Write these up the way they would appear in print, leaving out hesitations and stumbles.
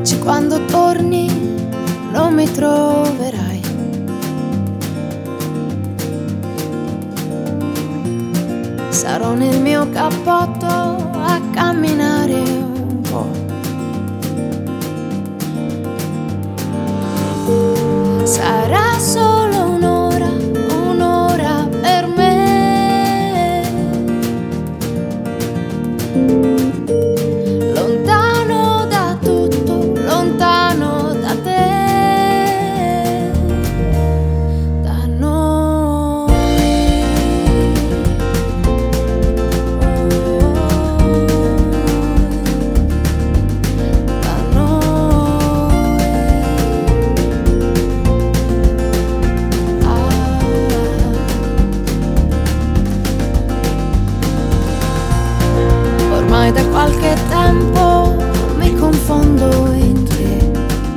dici quando torni non mi troverai. Sarò nel mio cappotto a camminare un po'. Sarà solo un'ora, un'ora per me. Lontano da tutto, lontano da te, da noi. Da noi. Ormai da qualche tempo mi confondo in te,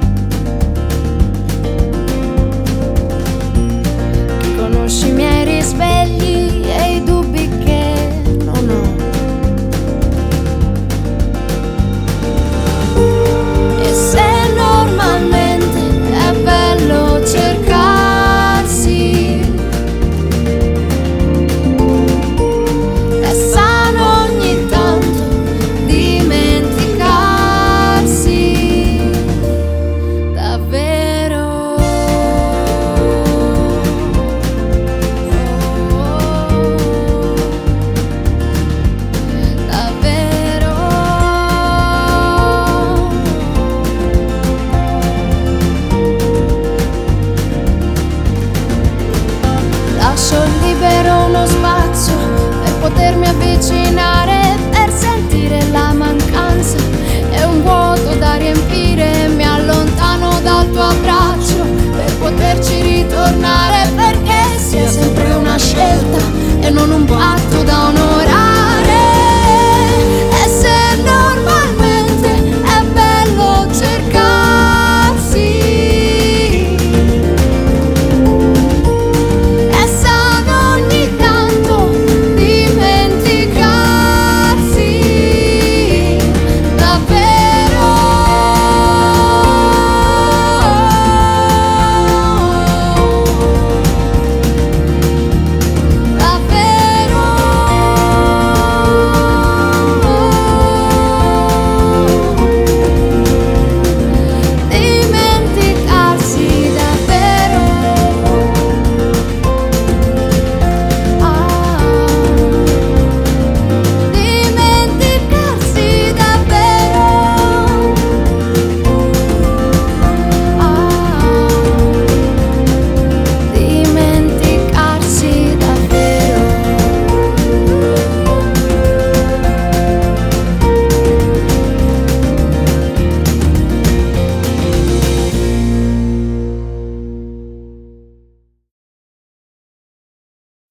che conosci i miei risvegli e i dubbi che non ho. E se normalmente è bello cercarsi, è sano ogni tanto dimenticarsi, davvero. Davvero. Lascio libero uno spazio per potermi avvicinare, per sentire la mancanza e un vuoto da riempire. Mi allontano dal tuo abbraccio per poterci ritornare.